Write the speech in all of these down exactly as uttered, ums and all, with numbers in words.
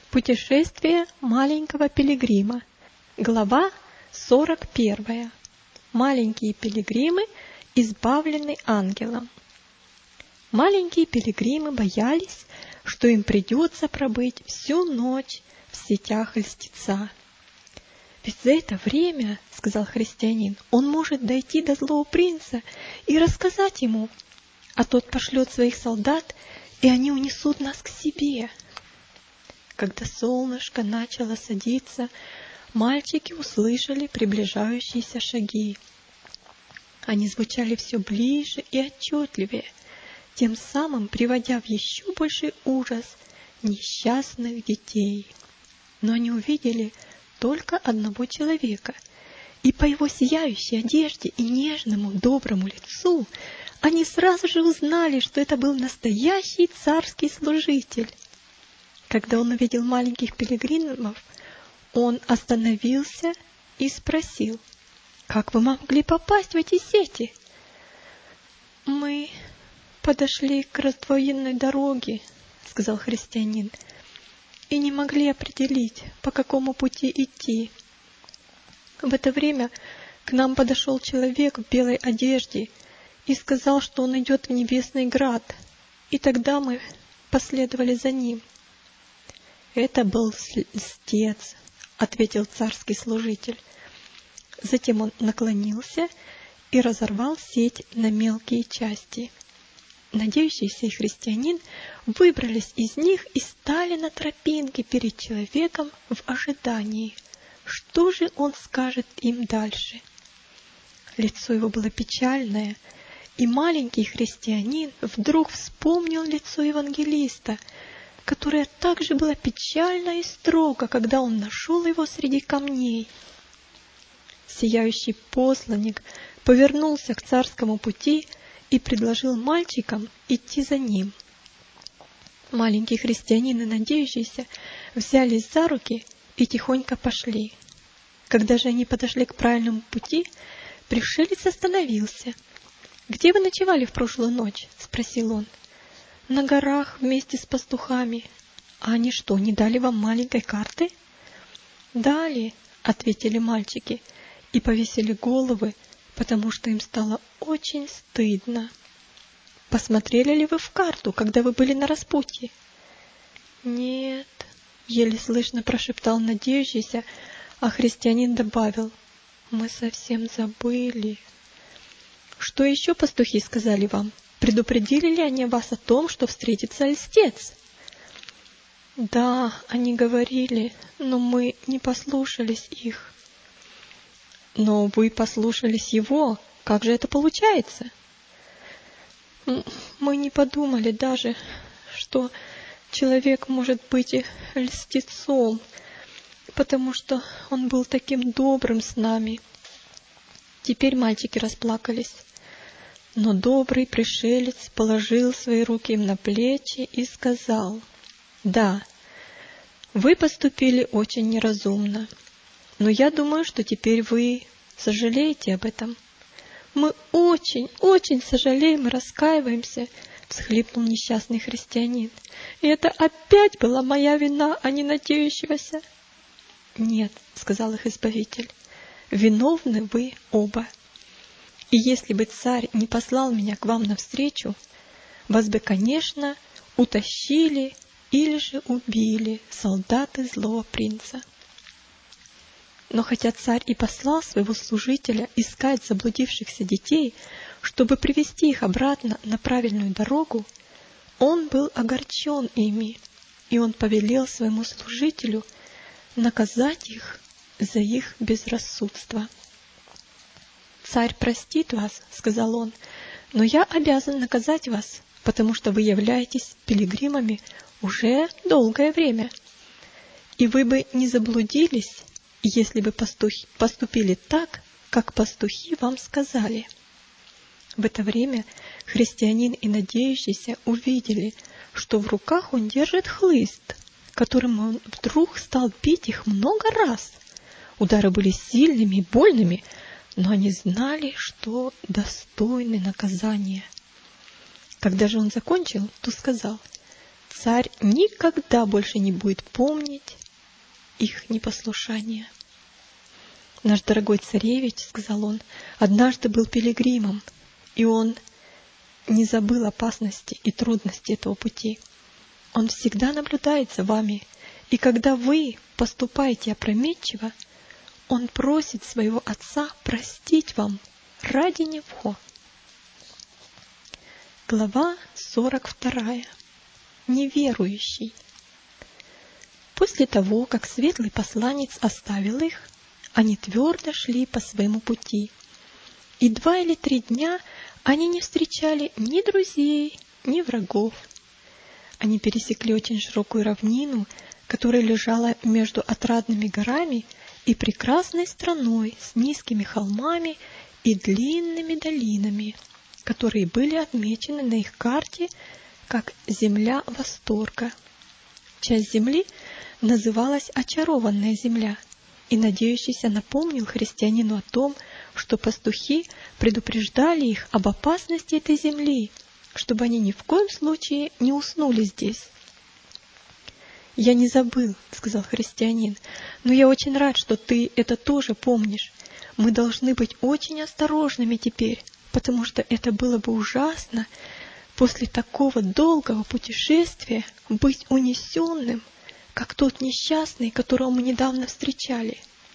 Путешествие маленького пилигрима. Глава сорок первая. Маленькие пилигримы избавлены ангелом. Маленькие пилигримы боялись, что им придется пробыть всю ночь в сетях льстеца. «Ведь за это время, — сказал христианин, — он может дойти до злого принца и рассказать ему, а тот пошлет своих солдат, и они унесут нас к себе». Когда солнышко начало садиться, мальчики услышали приближающиеся шаги. Они звучали все ближе и отчетливее, тем самым приводя в еще больший ужас несчастных детей. Но они увидели только одного человека, и по его сияющей одежде и нежному доброму лицу они сразу же узнали, что это был настоящий царский служитель. Когда он увидел маленьких пилигримов, он остановился и спросил: «Как вы могли попасть в эти сети?» «Мы подошли к раздвоенной дороге, — сказал христианин, — и не могли определить, по какому пути идти. В это время к нам подошел человек в белой одежде и сказал, что он идет в небесный град, и тогда мы последовали за ним». «Это был льстец, — ответил царский служитель. Затем он наклонился и разорвал сеть на мелкие части. Надеющийся христианин выбрались из них и стали на тропинке перед человеком в ожидании, что же он скажет им дальше. Лицо его было печальное, и маленький христианин вдруг вспомнил лицо евангелиста, которое также было печально и строго, когда он нашел его среди камней. Сияющий посланник повернулся к царскому пути и предложил мальчикам идти за ним. Маленький христианин и надеющийся взялись за руки и тихонько пошли. Когда же они подошли к правильному пути, пришелец остановился. «Где вы ночевали в прошлую ночь?» — спросил он. «На горах вместе с пастухами». «А они что, не дали вам маленькой карты?» «Дали», — ответили мальчики, и повесили головы, потому что им стало очень стыдно. «Посмотрели ли вы в карту, когда вы были на распутье?» «Нет», — еле слышно прошептал надеющийся, а христианин добавил: «Мы совсем забыли». «Что еще пастухи сказали вам? Предупредили ли они вас о том, что встретится льстец?» «Да, они говорили, но мы не послушались их». «Но вы послушались его. Как же это получается?» «Мы не подумали даже, что человек может быть и льстецом, потому что он был таким добрым с нами». Теперь мальчики расплакались. Но добрый пришелец положил свои руки им на плечи и сказал: «Да, вы поступили очень неразумно, но я думаю, что теперь вы сожалеете об этом». «Мы очень, очень сожалеем и раскаиваемся», — всхлипнул несчастный христианин. «И это опять была моя вина, а не надеющегося». «Нет, — сказал их избавитель, — виновны вы оба. И если бы царь не послал меня к вам навстречу, вас бы, конечно, утащили или же убили солдаты злого принца. Но хотя царь и послал своего служителя искать заблудившихся детей, чтобы привести их обратно на правильную дорогу, он был огорчен ими, и он повелел своему служителю наказать их за их безрассудство. «Царь простит вас, — сказал он, — но я обязан наказать вас, потому что вы являетесь пилигримами уже долгое время. И вы бы не заблудились, если бы пастухи поступили так, как пастухи вам сказали». В это время христианин и надеющийся увидели, что в руках он держит хлыст, которым он вдруг стал бить их много раз. Удары были сильными и больными, но они знали, что достойны наказания. Когда же он закончил, то сказал: царь никогда больше не будет помнить их непослушание. «Наш дорогой царевич, — сказал он, — однажды был пилигримом, и он не забыл опасности и трудности этого пути. Он всегда наблюдает за вами, и когда вы поступаете опрометчиво, он просит своего отца простить вам ради него». Глава сорок вторая. Неверующий. После того, как светлый посланец оставил их, они твердо шли по своему пути, и два или три дня они не встречали ни друзей, ни врагов. Они пересекли очень широкую равнину, которая лежала между отрадными горами и прекрасной страной с низкими холмами и длинными долинами, которые были отмечены на их карте как «Земля восторга». Часть земли называлась «Очарованная земля», и надеющийся напомнил христианину о том, что пастухи предупреждали их об опасности этой земли, чтобы они ни в коем случае не уснули здесь. «Я не забыл, — сказал христианин, — но я очень рад, что ты это тоже помнишь. Мы должны быть очень осторожными теперь, потому что это было бы ужасно после такого долгого путешествия быть унесенным, как тот несчастный, которого мы недавно встречали».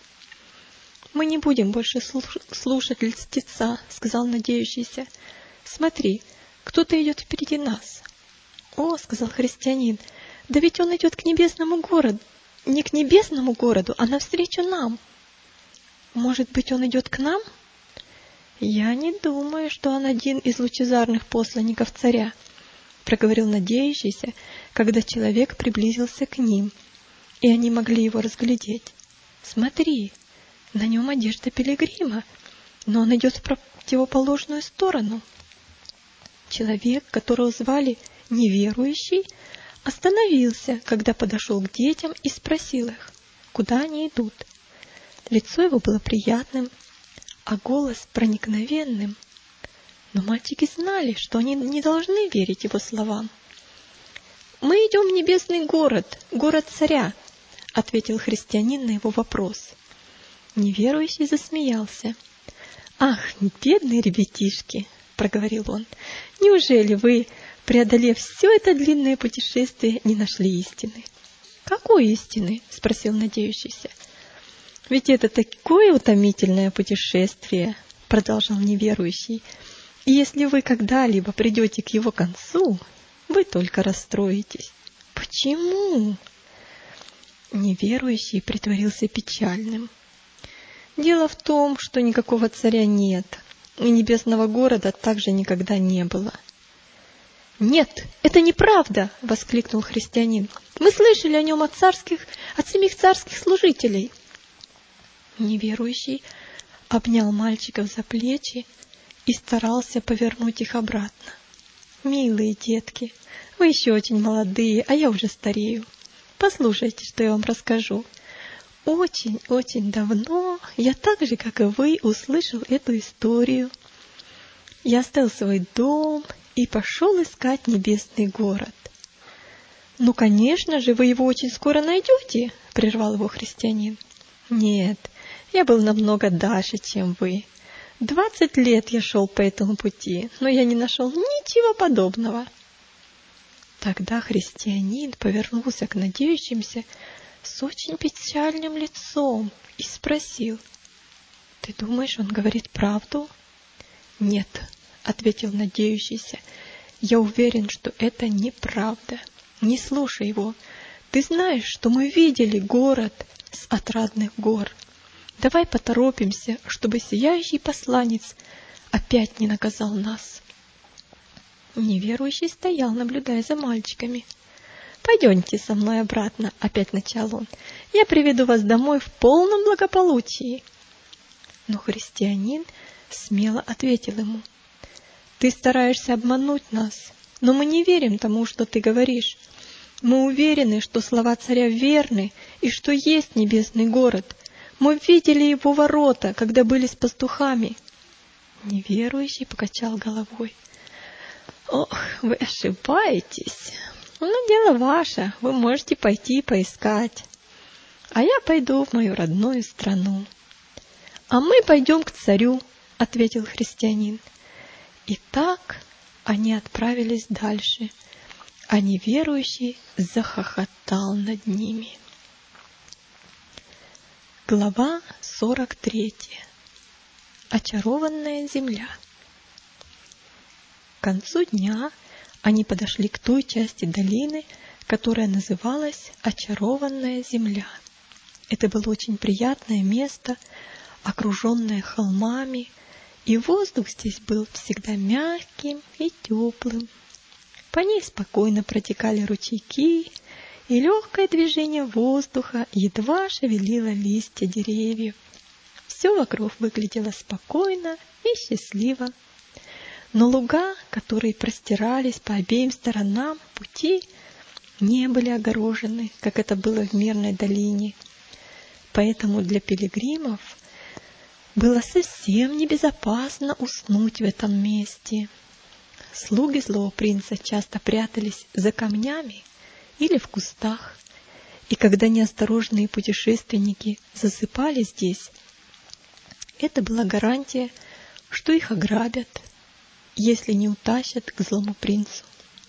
«Мы не будем больше слушать льстеца, — сказал надеющийся. — Смотри, кто-то идет впереди нас». «О, — сказал христианин, — да ведь он идет к небесному городу, не к небесному городу, а навстречу нам. Может быть, он идет к нам?» «Я не думаю, что он один из лучезарных посланников царя», — проговорил надеющийся, когда человек приблизился к ним, и они могли его разглядеть. «Смотри, на нем одежда пилигрима, но он идет в противоположную сторону». Человек, которого звали Неверующий, остановился, когда подошел к детям и спросил их, куда они идут. Лицо его было приятным, а голос проникновенным. Но мальчики знали, что они не должны верить его словам. «Мы идем в небесный город, город царя», — ответил христианин на его вопрос. Неверующий засмеялся. «Ах, бедные ребятишки!» — проговорил он. «Неужели вы, преодолев все это длинное путешествие, не нашли истины?» «Какой истины?» — спросил надеющийся. «Ведь это такое утомительное путешествие», — продолжал неверующий. «И если вы когда-либо придете к его концу, вы только расстроитесь». «Почему?» Неверующий притворился печальным. «Дело в том, что никакого царя нет, и небесного города также никогда не было». «Нет, это неправда!» — воскликнул христианин. «Мы слышали о нем от царских, от самих царских служителей». Неверующий обнял мальчиков за плечи и старался повернуть их обратно. «Милые детки, вы еще очень молодые, а я уже старею. Послушайте, что я вам расскажу. Очень-очень давно я так же, как и вы, услышал эту историю. Я оставил свой дом и пошел искать небесный город». «Ну, конечно же, вы его очень скоро найдете», — прервал его христианин. «Нет, я был намного дальше, чем вы. Двадцать лет я шел по этому пути, но я не нашел ничего подобного». Тогда христианин повернулся к надеющимся с очень печальным лицом и спросил: «Ты думаешь, он говорит правду?» «Нет», — ответил надеющийся, — «я уверен, что это неправда. Не слушай его. Ты знаешь, что мы видели город с отрадных гор. Давай поторопимся, чтобы сияющий посланец опять не наказал нас». Неверующий стоял, наблюдая за мальчиками. «Пойдемте со мной обратно», — опять начал он. «Я приведу вас домой в полном благополучии». Но христианин смело ответил ему: «Ты стараешься обмануть нас, но мы не верим тому, что ты говоришь. Мы уверены, что слова царя верны и что есть небесный город. Мы видели его ворота, когда были с пастухами». Неверующий покачал головой. «Ох, вы ошибаетесь. Ну, дело ваше, вы можете пойти поискать. А я пойду в мою родную страну. А мы пойдем к царю, ответил христианин. И так они отправились дальше, а неверующий захохотал над ними. Глава сорок третья. Очарованная земля. К концу дня они подошли к той части долины, которая называлась Очарованная земля. Это было очень приятное место, окруженное холмами, и воздух здесь был всегда мягким и теплым. По ней спокойно протекали ручейки, и легкое движение воздуха едва шевелило листья деревьев. Все вокруг выглядело спокойно и счастливо. Но луга, которые простирались по обеим сторонам пути, не были огорожены, как это было в мирной долине. Поэтому для пилигримов было совсем небезопасно уснуть в этом месте. Слуги злого принца часто прятались за камнями или в кустах, и когда неосторожные путешественники засыпали здесь, это была гарантия, что их ограбят, если не утащат к злому принцу.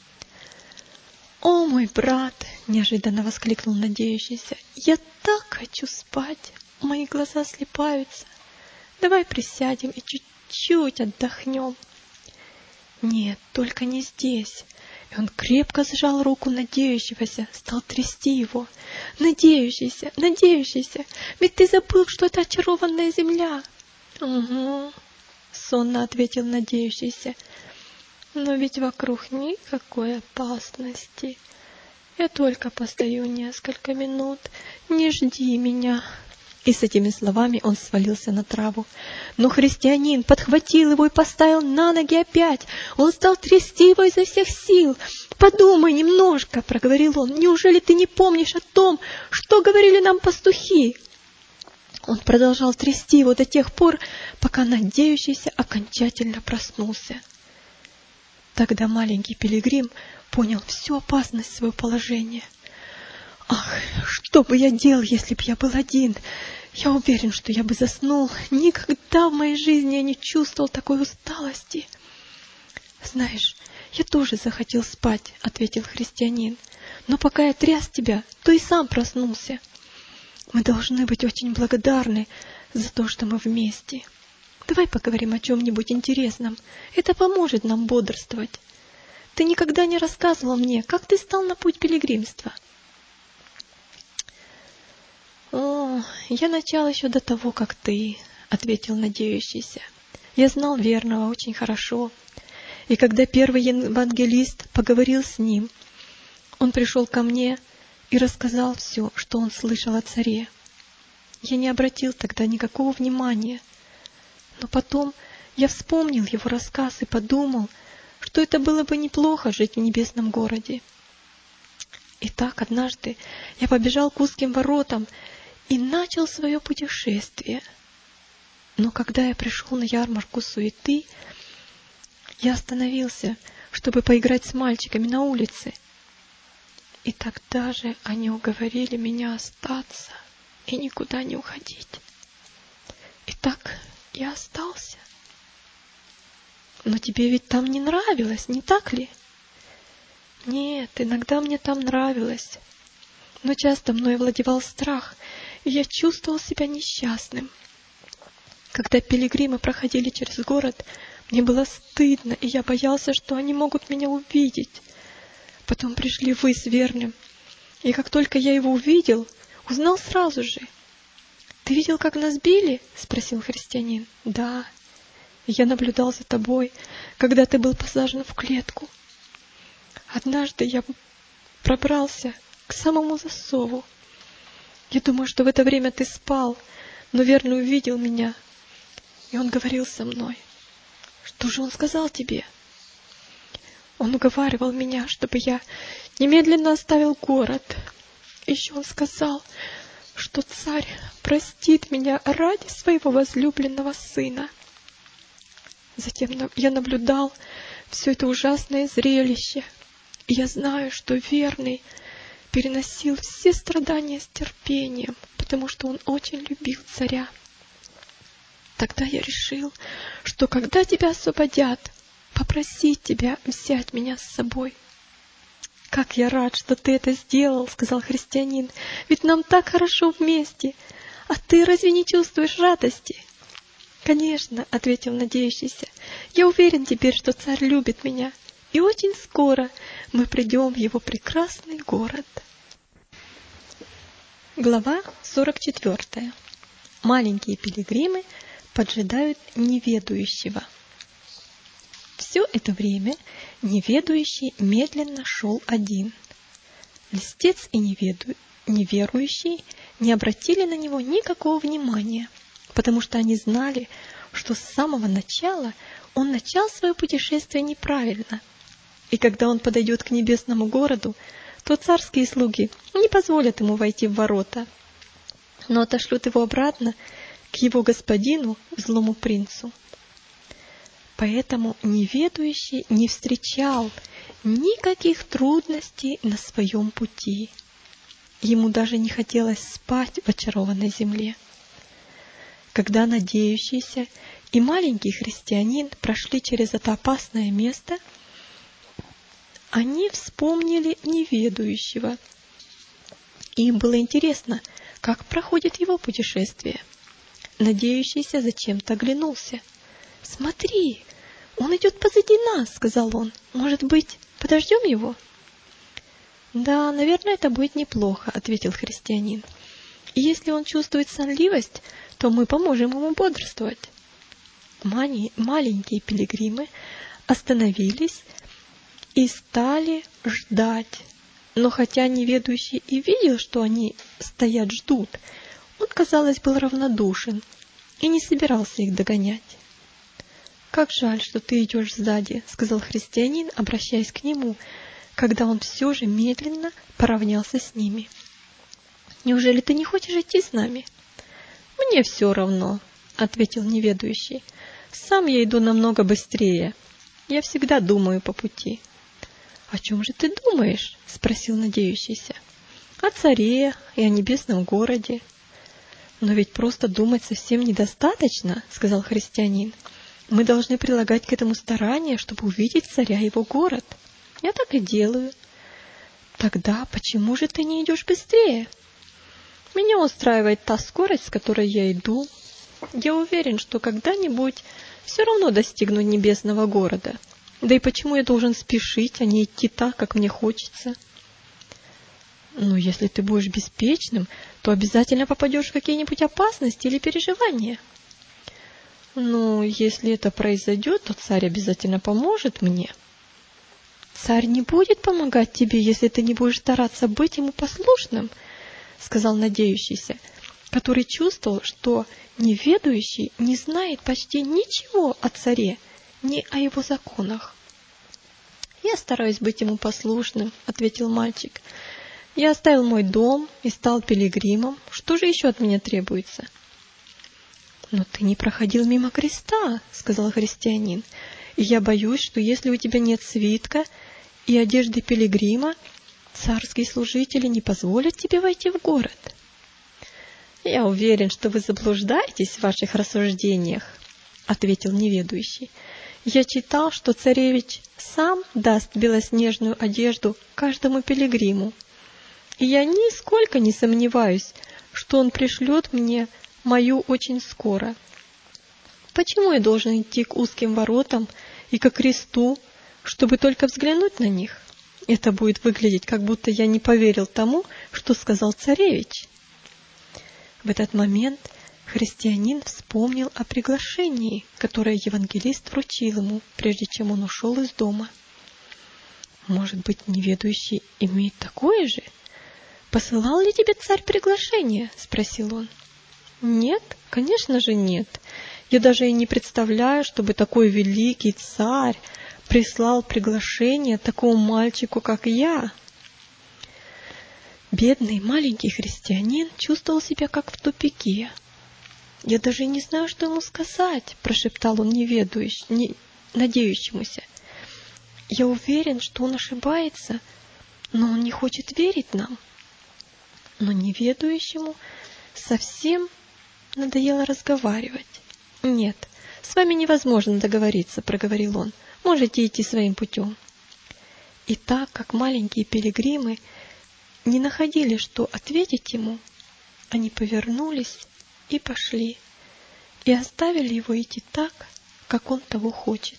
«О, мой брат!» — неожиданно воскликнул надеющийся. «Я так хочу спать! Мои глаза слипаются! Давай присядем и чуть-чуть отдохнем!» «Нет, только не здесь!» И он крепко сжал руку надеющегося, стал трясти его. «Надеющийся, надеющийся! Ведь ты забыл, что это очарованная земля!» «Угу!» — сонно ответил надеющийся. «Но ведь вокруг никакой опасности. Я только постою несколько минут. Не жди меня». И с этими словами он свалился на траву. Но христианин подхватил его и поставил на ноги опять. Он стал трясти его изо всех сил. «Подумай немножко», — проговорил он. «Неужели ты не помнишь о том, что говорили нам пастухи?» Он продолжал трясти его до тех пор, пока надеющийся окончательно проснулся. Тогда маленький пилигрим понял всю опасность своего положения. «Ах, что бы я делал, если б я был один? Я уверен, что я бы заснул. Никогда в моей жизни я не чувствовал такой усталости». «Знаешь, я тоже захотел спать», — ответил христианин. «Но пока я тряс тебя, то и сам проснулся. Мы должны быть очень благодарны за то, что мы вместе. Давай поговорим о чем-нибудь интересном. Это поможет нам бодрствовать. Ты никогда не рассказывал мне, как ты стал на путь пилигримства». «О, я начал еще до того, как ты», — ответил надеющийся. «Я знал верного очень хорошо. И когда первый евангелист поговорил с ним, он пришел ко мне и рассказал все, что он слышал о царе. Я не обратил тогда никакого внимания. Но потом я вспомнил его рассказ и подумал, что это было бы неплохо жить в небесном городе. И так однажды я побежал к узким воротам и начал свое путешествие. Но когда я пришел на ярмарку суеты, я остановился, чтобы поиграть с мальчиками на улице. И тогда же они уговорили меня остаться и никуда не уходить. И так я остался. Но тебе ведь там не нравилось, не так ли? Нет, иногда мне там нравилось. Но часто мной владевал страх, и я чувствовал себя несчастным. Когда пилигримы проходили через город, мне было стыдно, и я боялся, что они могут меня увидеть. Потом пришли вы с верным, и как только я его увидел, узнал сразу же. «Ты видел, как нас били?» — спросил христианин. «Да, я наблюдал за тобой, когда ты был посажен в клетку. Однажды я пробрался к самому засову. Я думаю, что в это время ты спал, но верный увидел меня, и он говорил со мной. Что же он сказал тебе?» «Он уговаривал меня, чтобы я немедленно оставил город. Еще он сказал, что царь простит меня ради своего возлюбленного сына. Затем я наблюдал все это ужасное зрелище, И я знаю, что верный переносил все страдания с терпением, потому что он очень любил царя. Тогда я решил, что когда тебя освободят, попросить тебя взять меня с собой. «Как я рад, что ты это сделал», — сказал христианин, — «ведь нам так хорошо вместе. А ты разве не чувствуешь радости?» «Конечно», — ответил надеющийся, — «я уверен теперь, что царь любит меня, и очень скоро мы придем в его прекрасный город». Глава сорок четвёртая. Маленькие пилигримы поджидают неведающего. Все это время неведающий медленно шел один. Льстец и неведу... неверующий не обратили на него никакого внимания, потому что они знали, что с самого начала он начал свое путешествие неправильно, и когда он подойдет к небесному городу, то царские слуги не позволят ему войти в ворота, но отошлют его обратно к его господину, злому принцу. Поэтому неведающий не встречал никаких трудностей на своем пути. Ему даже не хотелось спать в очарованной земле. Когда надеющийся и маленький христианин прошли через это опасное место, они вспомнили неведающего. Им было интересно, как проходит его путешествие. Надеющийся зачем-то оглянулся. «Смотри, он идет позади нас», — сказал он. «Может быть, подождем его?» «Да, наверное, это будет неплохо», — ответил христианин. «И если он чувствует сонливость, то мы поможем ему бодрствовать». Мани, маленькие пилигримы остановились и стали ждать. Но хотя неведающий и видел, что они стоят ждут, он, казалось, был равнодушен и не собирался их догонять. «Как жаль, что ты идешь сзади», — сказал христианин, обращаясь к нему, когда он все же медленно поравнялся с ними. «Неужели ты не хочешь идти с нами?» «Мне все равно», — ответил неведающий. «Сам я иду намного быстрее. Я всегда думаю по пути». «О чем же ты думаешь?» — спросил надеющийся. «О царе и о небесном городе». «Но ведь просто думать совсем недостаточно», — сказал христианин. «Мы должны прилагать к этому старания, чтобы увидеть царя и его город. Я так и делаю». «Тогда почему же ты не идешь быстрее?» «Меня устраивает та скорость, с которой я иду. Я уверен, что когда-нибудь все равно достигну небесного города. Да и почему я должен спешить, а не идти так, как мне хочется?» «Ну, если ты будешь беспечным, то обязательно попадешь в какие-нибудь опасности или переживания». «Ну, если это произойдет, то царь обязательно поможет мне». «Царь не будет помогать тебе, если ты не будешь стараться быть ему послушным», — сказал надеющийся, который чувствовал, что неведающий не знает почти ничего о царе, ни о его законах. «Я стараюсь быть ему послушным», — ответил мальчик. «Я оставил мой дом и стал пилигримом. Что же еще от меня требуется?» «Но ты не проходил мимо креста», — сказал христианин, «и я боюсь, что если у тебя нет свитка и одежды пилигрима, царские служители не позволят тебе войти в город». «Я уверен, что вы заблуждаетесь в ваших рассуждениях», — ответил неведающий. «Я читал, что царевич сам даст белоснежную одежду каждому пилигриму, и я нисколько не сомневаюсь, что он пришлет мне мою очень скоро. Почему я должен идти к узким воротам и ко кресту, чтобы только взглянуть на них? Это будет выглядеть, как будто я не поверил тому, что сказал царевич». В этот момент христианин вспомнил о приглашении, которое евангелист вручил ему, прежде чем он ушел из дома. «Может быть, неведающий имеет такое же? Посылал ли тебе царь приглашение?» — спросил он. «Нет, конечно же нет. Я даже и не представляю, чтобы такой великий царь прислал приглашение такому мальчику, как я». Бедный маленький христианин чувствовал себя как в тупике. «Я даже не знаю, что ему сказать», — прошептал он неведающему, не... надеющемуся. Я уверен, что он ошибается, но он не хочет верить нам. Но неведающему совсем надоело разговаривать. «Нет, с вами невозможно договориться», — проговорил он. «Можете идти своим путем». И так как маленькие пилигримы не находили, что ответить ему, они повернулись и пошли, и оставили его идти так, как он того хочет.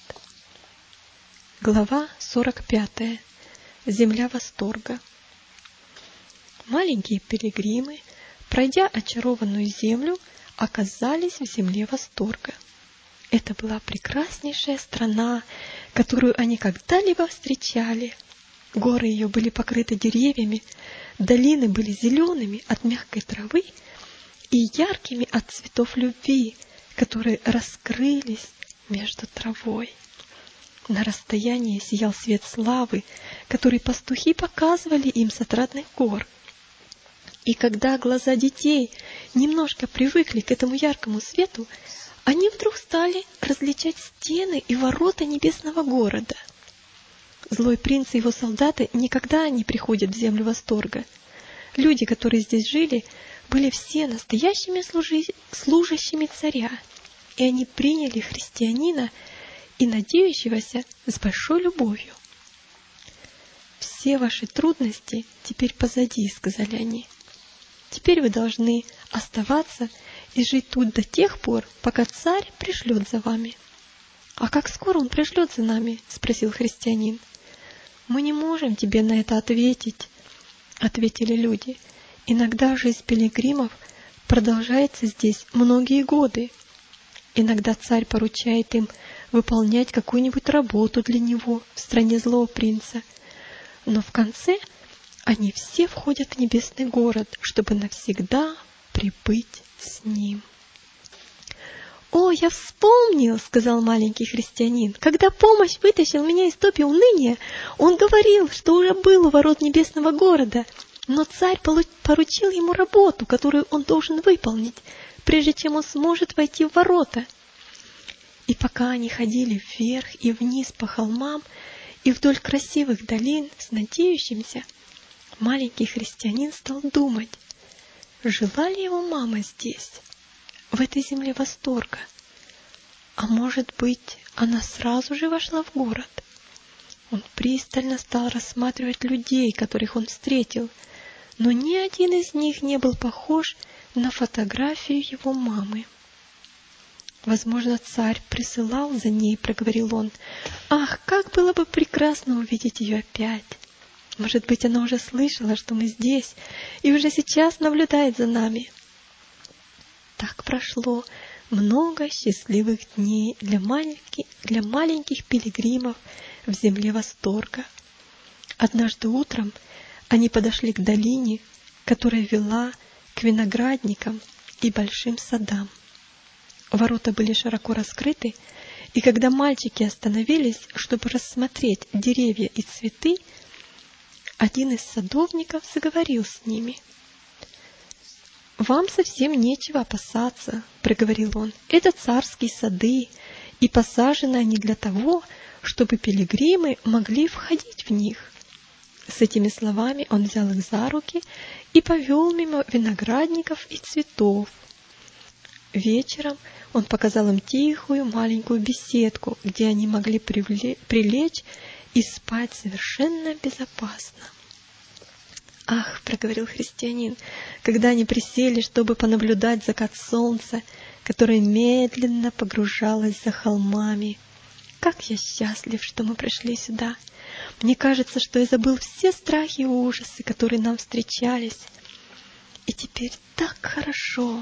Глава сорок пятая. Земля восторга. Маленькие пилигримы, пройдя очарованную землю, оказались в земле восторга. Это была прекраснейшая страна, которую они когда-либо встречали. Горы ее были покрыты деревьями, долины были зелеными от мягкой травы и яркими от цветов любви, которые раскрылись между травой. На расстоянии сиял свет славы, который пастухи показывали им с отрадных гор. И когда глаза детей немножко привыкли к этому яркому свету, они вдруг стали различать стены и ворота небесного города. Злой принц и его солдаты никогда не приходят в землю восторга. Люди, которые здесь жили, были все настоящими служи... служащими царя, и они приняли христианина и надеющегося с большой любовью. «Все ваши трудности теперь позади», — сказали они. «Теперь вы должны оставаться и жить тут до тех пор, пока царь пришлет за вами». «А как скоро он пришлет за нами?» — спросил христианин. «Мы не можем тебе на это ответить», — ответили люди. «Иногда жизнь пилигримов продолжается здесь многие годы. Иногда царь поручает им выполнять какую-нибудь работу для него в стране злого принца. Но в конце они все входят в небесный город, чтобы навсегда прибыть с ним». «О, я вспомнил», — сказал маленький христианин. «Когда помощь вытащил меня из топи уныния, он говорил, что уже был у ворот небесного города, но царь поручил ему работу, которую он должен выполнить, прежде чем он сможет войти в ворота». И пока они ходили вверх и вниз по холмам и вдоль красивых долин с надеющимся, маленький христианин стал думать, жила ли его мама здесь, в этой земле восторга? А может быть, она сразу же вошла в город? Он пристально стал рассматривать людей, которых он встретил, но ни один из них не был похож на фотографию его мамы. «Возможно, царь присылал за ней», — проговорил он. «Ах, как было бы прекрасно увидеть ее опять! Может быть, она уже слышала, что мы здесь, и уже сейчас наблюдает за нами». Так прошло много счастливых дней для маленьких, для маленьких пилигримов в земле восторга. Однажды утром они подошли к долине, которая вела к виноградникам и большим садам. Ворота были широко раскрыты, и когда мальчики остановились, чтобы рассмотреть деревья и цветы, один из садовников заговорил с ними. «Вам совсем нечего опасаться», — проговорил он. «Это царские сады, и посажены они для того, чтобы пилигримы могли входить в них». С этими словами он взял их за руки и повел мимо виноградников и цветов. Вечером он показал им тихую маленькую беседку, где они могли прилечь и спать совершенно безопасно. «Ах», — проговорил христианин, когда они присели, чтобы понаблюдать закат солнца, которое медленно погружалось за холмами. «Как я счастлив, что мы пришли сюда! Мне кажется, что я забыл все страхи и ужасы, которые нам встречались. И теперь так хорошо!»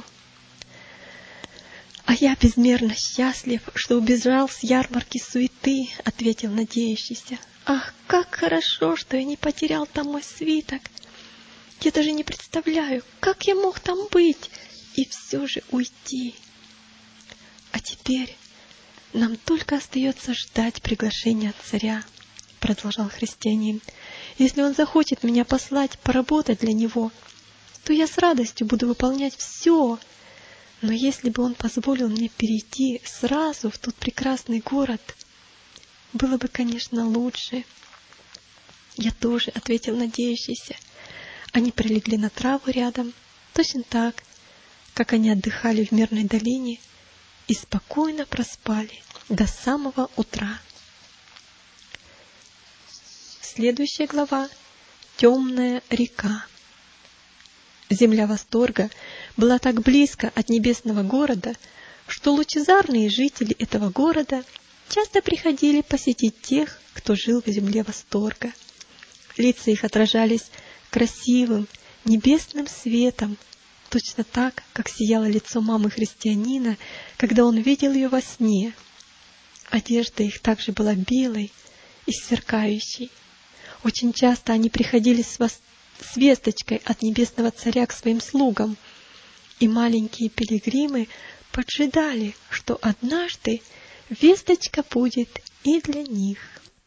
«А я безмерно счастлив, что убежал с ярмарки суеты», — ответил надеющийся. «Ах, как хорошо, что я не потерял там мой свиток! Я даже не представляю, как я мог там быть и все же уйти. А теперь нам только остается ждать приглашения от царя», — продолжал христианин. «Если он захочет меня послать поработать для него, то я с радостью буду выполнять все. Но если бы он позволил мне перейти сразу в тот прекрасный город, было бы, конечно, лучше. Я тоже, ответил надеющийся. Они прилегли на траву рядом, точно так, как они отдыхали в мирной долине, и спокойно проспали до самого утра. Следующая глава — темная река. Земля восторга была так близко от небесного города, что лучезарные жители этого города часто приходили посетить тех, кто жил в земле восторга. Лица их отражались красивым небесным светом, точно так, как сияло лицо мамы христианина, когда он видел ее во сне. Одежда их также была белой и сверкающей. Очень часто они приходили с, вос... с весточкой от небесного царя к своим слугам, и маленькие пилигримы поджидали, что однажды весточка будет и для них.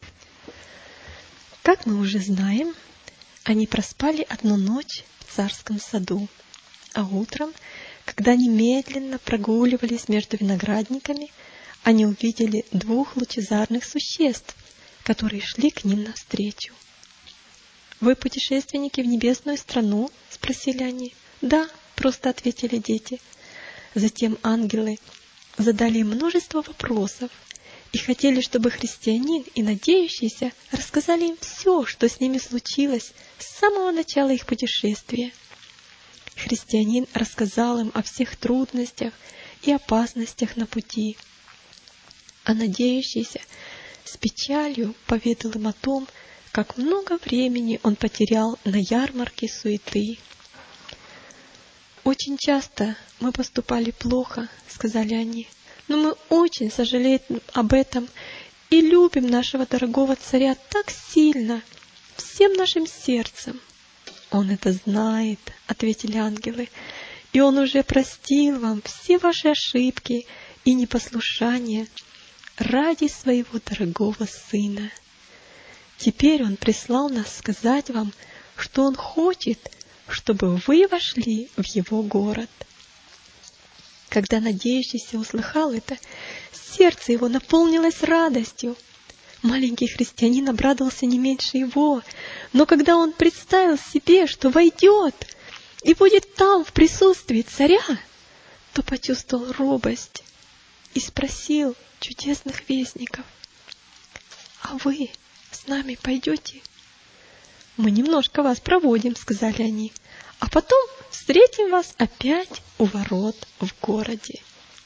Как мы уже знаем, они проспали одну ночь в царском саду, а утром, когда они медленно прогуливались между виноградниками, они увидели двух лучезарных существ, которые шли к ним навстречу. «Вы путешественники в небесную страну?» — спросили они. «Да», — просто ответили дети. Затем ангелы задали им множество вопросов и хотели, чтобы христианин и надеющийся рассказали им все, что с ними случилось с самого начала их путешествия. Христианин рассказал им о всех трудностях и опасностях на пути, а надеющийся с печалью поведал им о том, как много времени он потерял на ярмарке суеты. «Очень часто мы поступали плохо, — сказали они, — но мы очень сожалеем об этом и любим нашего дорогого царя так сильно, всем нашим сердцем». «Он это знает, — ответили ангелы, — и он уже простил вам все ваши ошибки и непослушания ради своего дорогого сына. Теперь он прислал нас сказать вам, что он хочет, чтобы вы вошли в его город». Когда надеющийся услыхал это, сердце его наполнилось радостью. Маленький христианин обрадовался не меньше его, но когда он представил себе, что войдет и будет там в присутствии царя, то почувствовал робость и спросил чудесных вестников: «А вы с нами пойдете?» «Мы немножко вас проводим, — сказали они, — а потом встретим вас опять у ворот в городе».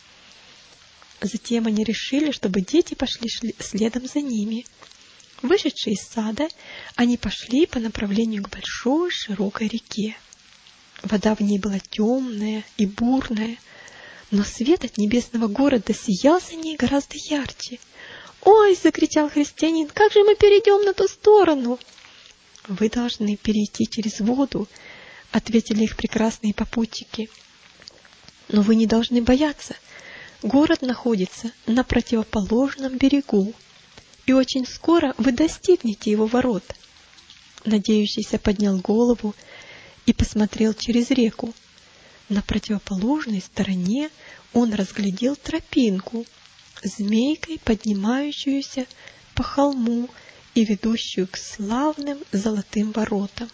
Затем они решили, чтобы дети пошли следом за ними. Вышедшие из сада, они пошли по направлению к большой широкой реке. Вода в ней была темная и бурная, но свет от небесного города сиял за ней гораздо ярче. «Ой! — закричал христианин, — как же мы перейдем на ту сторону?» «Вы должны перейти через воду, — ответили их прекрасные попутчики. — Но вы не должны бояться. Город находится на противоположном берегу, и очень скоро вы достигнете его ворот». Надеющийся поднял голову и посмотрел через реку. На противоположной стороне он разглядел тропинку, змейкой поднимающуюся по холму и ведущую к славным золотым воротам.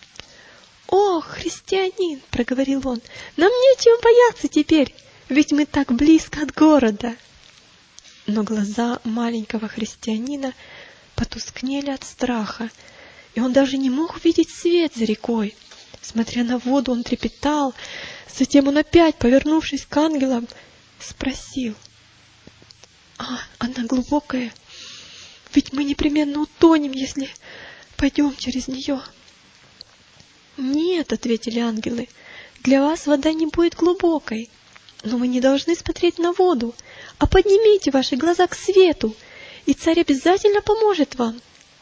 «О, христианин! — проговорил он, — нам нечего бояться теперь, ведь мы так близко от города». Но глаза маленького христианина потускнели от страха, и он даже не мог увидеть свет за рекой. Смотря на воду, он трепетал. Затем он опять, повернувшись к ангелам, спросил: «А, она глубокая, ведь мы непременно утонем, если пойдем через нее». «Нет, — ответили ангелы, — для вас вода не будет глубокой, но вы не должны смотреть на воду, а поднимите ваши глаза к свету, и царь обязательно поможет вам».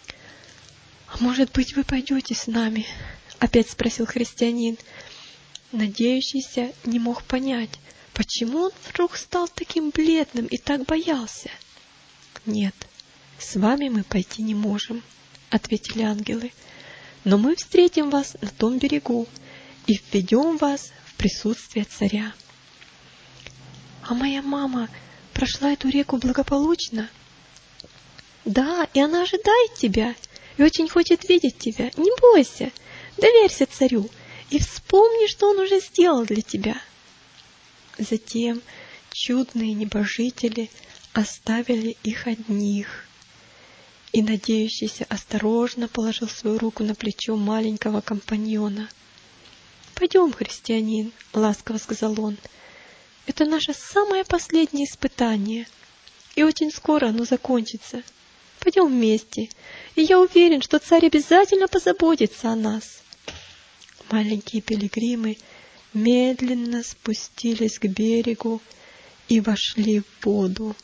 «А может быть, вы пойдете с нами?» — опять спросил христианин. Надеющийся не мог понять, почему он вдруг стал таким бледным и так боялся. «Нет, с вами мы пойти не можем, — ответили ангелы, — но мы встретим вас на том берегу и введем вас в присутствие царя». «А моя мама прошла эту реку благополучно?» Да, и она ожидает тебя, и очень хочет видеть тебя. Не бойся, доверься царю, и вспомни, что он уже сделал для тебя». Затем чудные небожители оставили их одних, и надеющийся осторожно положил свою руку на плечо маленького компаньона. «Пойдем, христианин», — ласково сказал он, — «это наше самое последнее испытание, и очень скоро оно закончится. Пойдем вместе, и я уверен, что царь обязательно позаботится о нас». Маленькие пилигримы медленно спустились к берегу и вошли в воду.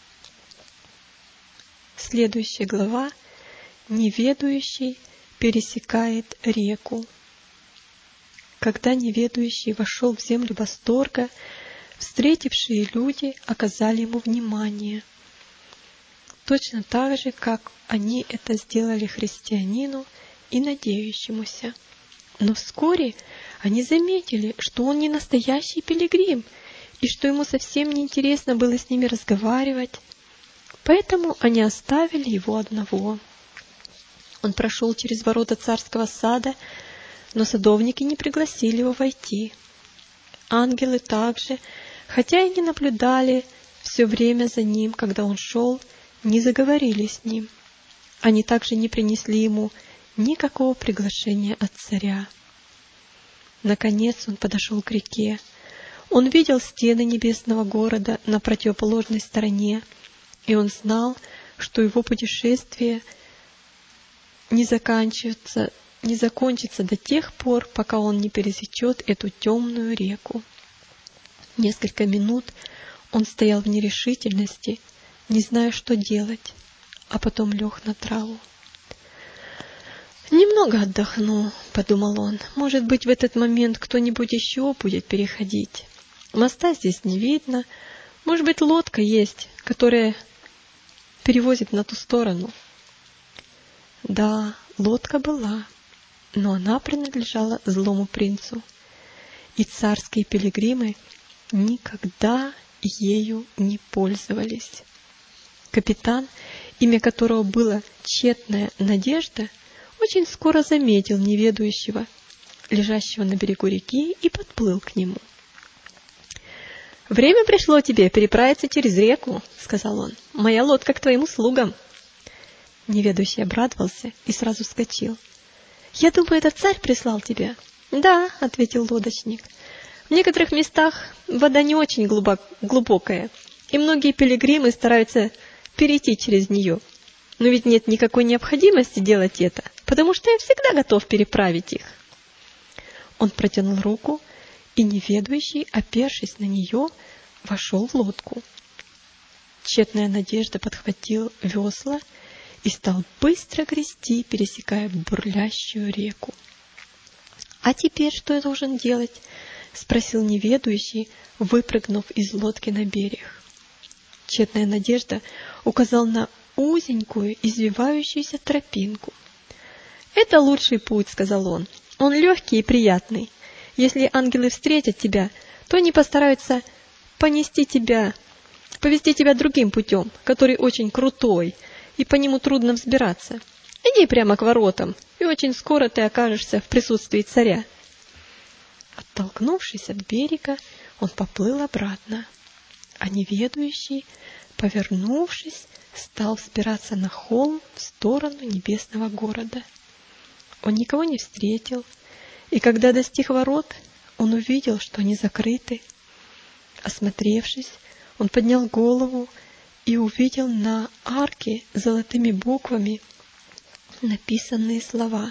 Следующая глава. Неведающий пересекает реку. Когда неведающий вошел в землю восторга, встретившие люди оказали ему внимание, точно так же, как они это сделали христианину и надеющемуся. Но вскоре они заметили, что он не настоящий пилигрим, и что ему совсем не интересно было с ними разговаривать, поэтому они оставили его одного. Он прошел через ворота царского сада, но садовники не пригласили его войти. Ангелы также, хотя и не наблюдали все время за ним, когда он шел, не заговорили с ним. Они также не принесли ему никакого приглашения от царя. Наконец он подошел к реке. Он видел стены небесного города на противоположной стороне, и он знал, что его путешествие не заканчивается не закончится до тех пор, пока он не пересечет эту темную реку. Несколько минут он стоял в нерешительности, не зная, что делать, а потом лег на траву. «Немного отдохну», — подумал он. «Может быть, в этот момент кто-нибудь еще будет переходить. Моста здесь не видно. Может быть, лодка есть, которая перевозит на ту сторону». Да, лодка была, но она принадлежала злому принцу, и царские пилигримы никогда ею не пользовались. Капитан, имя которого было Тщетная надежда, очень скоро заметил неведающего, лежащего на берегу реки, и подплыл к нему. «Время пришло тебе переправиться через реку», — сказал он. «Моя лодка к твоим услугам». Неведающий обрадовался и сразу вскочил. «Я думаю, это царь прислал тебя». «Да», — ответил лодочник. «В некоторых местах вода не очень глубокая, и многие пилигримы стараются перейти через нее. Но ведь нет никакой необходимости делать это, потому что я всегда готов переправить их». Он протянул руку, и неведающий, опершись на нее, вошел в лодку. Тщетная надежда подхватил весла и стал быстро грести, пересекая бурлящую реку. «А теперь что я должен делать?» — спросил неведающий, выпрыгнув из лодки на берег. Тщетная надежда указал на узенькую, извивающуюся тропинку. «Это лучший путь», — сказал он. «Он легкий и приятный. Если ангелы встретят тебя, то они постараются понести тебя, повести тебя другим путем, который очень крутой, и по нему трудно взбираться. Иди прямо к воротам, и очень скоро ты окажешься в присутствии царя». Оттолкнувшись от берега, он поплыл обратно, а неведающий, повернувшись, стал взбираться на холм в сторону небесного города. Он никого не встретил, и когда достиг ворот, он увидел, что они закрыты. Осмотревшись, он поднял голову и увидел на арке золотыми буквами написанные слова: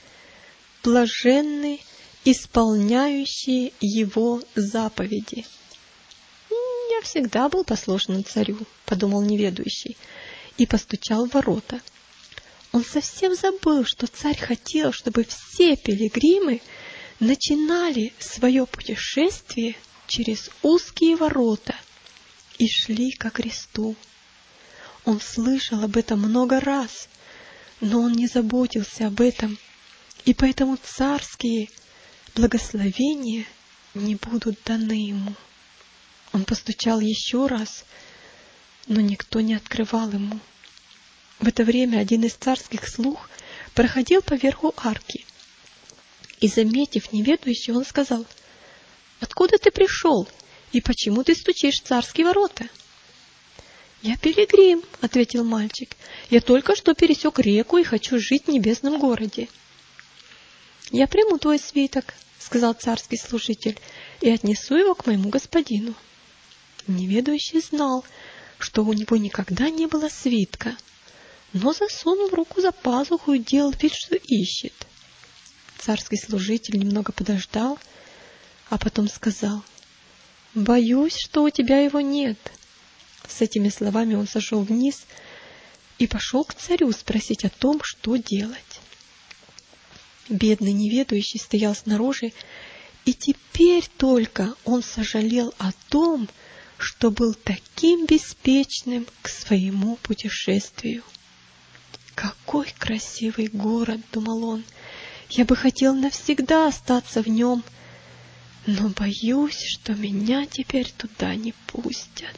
«Блаженны исполняющие его заповеди». «Я всегда был послушным царю», — подумал неведающий, и постучал в ворота. Он совсем забыл, что царь хотел, чтобы все пилигримы начинали свое путешествие через узкие ворота и шли ко кресту. Он слышал об этом много раз, но он не заботился об этом, и поэтому царские благословения не будут даны ему. Он постучал еще раз, но никто не открывал ему. В это время один из царских слуг проходил по верху арки. И, заметив неведающего, он сказал: «Откуда ты пришел, и почему ты стучишь в царские ворота?» «Я пилигрим», — ответил мальчик. «Я только что пересек реку и хочу жить в небесном городе». «Я приму твой свиток», — сказал царский служитель, «и отнесу его к моему господину». Неведающий знал, что у него никогда не было свитка, но засунул руку за пазуху и делал вид, что ищет. Царский служитель немного подождал, а потом сказал: «Боюсь, что у тебя его нет». С этими словами он сошел вниз и пошел к царю спросить о том, что делать. Бедный неведающий стоял снаружи, и теперь только он сожалел о том, что был таким беспечным к своему путешествию. «Какой красивый город!» — думал он. «Я бы хотел навсегда остаться в нем, но боюсь, что меня теперь туда не пустят».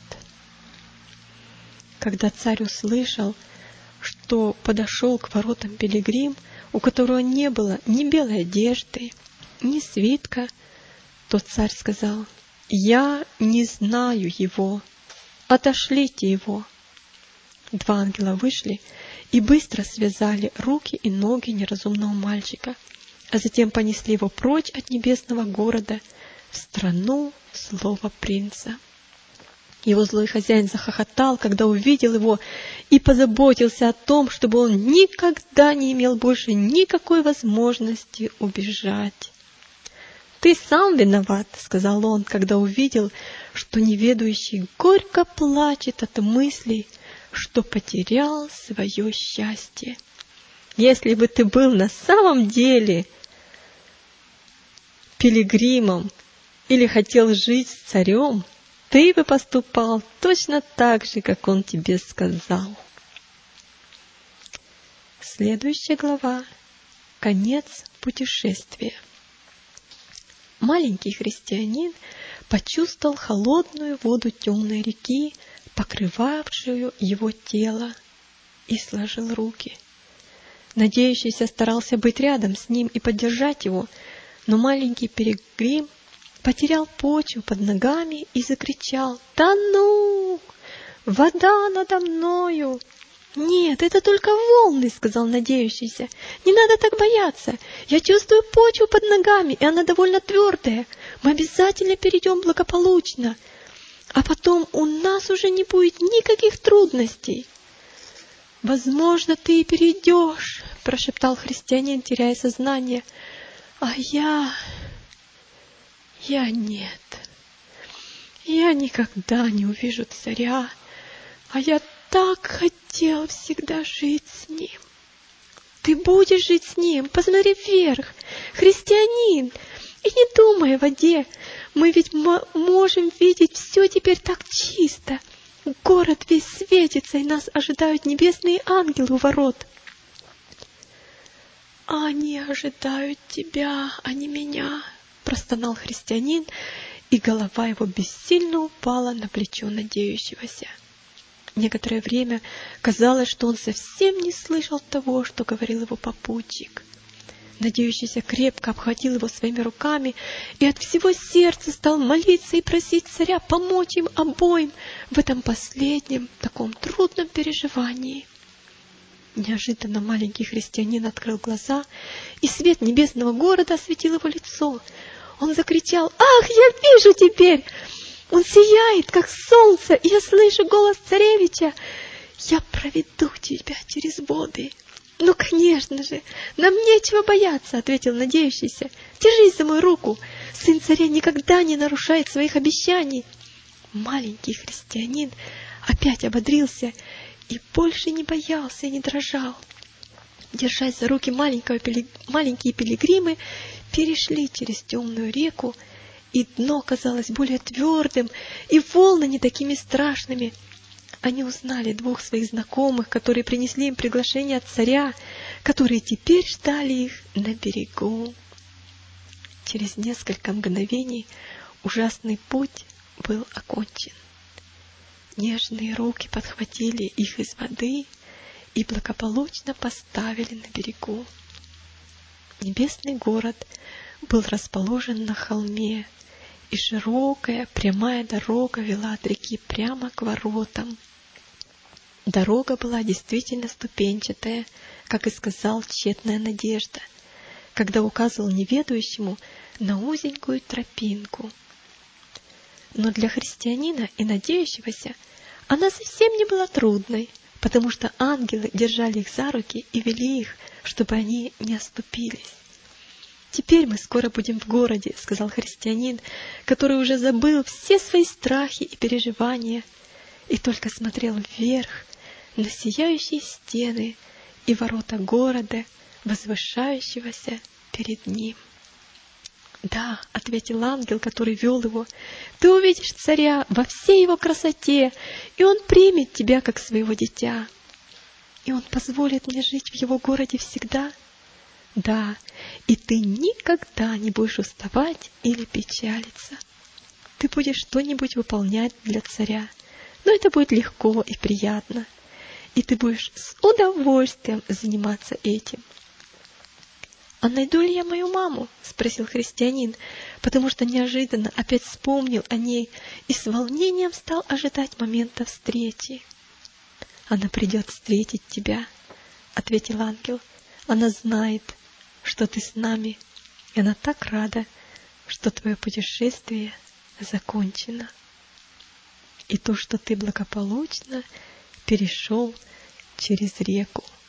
Когда царь услышал, что подошел к воротам пилигрим, у которого не было ни белой одежды, ни свитка, то царь сказал: «Я не знаю его, отошлите его». Два ангела вышли и быстро связали руки и ноги неразумного мальчика, а затем понесли его прочь от небесного города в страну злого принца. Его злой хозяин захохотал, когда увидел его, и позаботился о том, чтобы он никогда не имел больше никакой возможности убежать. «Ты сам виноват», — сказал он, когда увидел, что неведающий горько плачет от мыслей, что потерял свое счастье. «Если бы ты был на самом деле пилигримом или хотел жить с царем, ты бы поступал точно так же, как он тебе сказал». Следующая глава. Конец путешествия. Маленький христианин почувствовал холодную воду темной реки, покрывавшую его тело, и сложил руки. Надеющийся старался быть рядом с ним и поддержать его, но маленький пилигрим потерял почву под ногами и закричал: «Тону! Вода надо мною!» «Нет, это только волны», — сказал надеющийся. «Не надо так бояться. Я чувствую почву под ногами, и она довольно твердая. Мы обязательно перейдем благополучно. А потом у нас уже не будет никаких трудностей». «Возможно, ты и перейдешь», — прошептал христианин, теряя сознание. «А я... я нет. Я никогда не увижу царя, а я так хотел всегда жить с ним». «Ты будешь жить с ним, посмотри вверх, христианин, и не думай о воде. Мы ведь м- можем видеть все теперь так чисто. Город весь светится, и нас ожидают небесные ангелы у ворот». «Они ожидают тебя, а не меня», — простонал христианин, и голова его бессильно упала на плечо надеющегося. Некоторое время казалось, что он совсем не слышал того, что говорил его попутчик. Надеющийся крепко обхватил его своими руками и от всего сердца стал молиться и просить царя помочь им обоим в этом последнем, таком трудном переживании. Неожиданно маленький христианин открыл глаза, и свет небесного города осветил его лицо. Он закричал: «Ах, я вижу теперь! Он сияет, как солнце, и я слышу голос царевича. Я проведу тебя через воды». «Ну, конечно же, нам нечего бояться», — ответил надеющийся. «Держись за мою руку. Сын царя никогда не нарушает своих обещаний». Маленький христианин опять ободрился и больше не боялся и не дрожал. Держась за руки маленького пили... маленькие пилигримы перешли через темную реку, и дно казалось более твердым, и волны не такими страшными. Они узнали двух своих знакомых, которые принесли им приглашение от царя, которые теперь ждали их на берегу. Через несколько мгновений ужасный путь был окончен. Нежные руки подхватили их из воды и благополучно поставили на берегу. Небесный город был расположен на холме, и широкая прямая дорога вела от реки прямо к воротам. Дорога была действительно ступенчатая, как и сказал тщетная надежда, когда указывал неведающему на узенькую тропинку. Но для христианина и надеющегося она совсем не была трудной, потому что ангелы держали их за руки и вели их, чтобы они не оступились. «Теперь мы скоро будем в городе», — сказал христианин, который уже забыл все свои страхи и переживания и только смотрел вверх на сияющие стены и ворота города, возвышающегося перед ним. «Да», — ответил ангел, который вел его, — «ты увидишь царя во всей его красоте, и он примет тебя как своего дитя. И он позволит мне жить в его городе всегда. Да, и ты никогда не будешь уставать или печалиться. Ты будешь что-нибудь выполнять для царя, но это будет легко и приятно, и ты будешь с удовольствием заниматься этим». «А найду ли я мою маму?» — спросил христианин, потому что неожиданно опять вспомнил о ней и с волнением стал ожидать момента встречи. «Она придет встретить тебя», — ответил ангел. «Она знает, что ты с нами, и она так рада, что твое путешествие закончено, и то, что ты благополучно перешел через реку».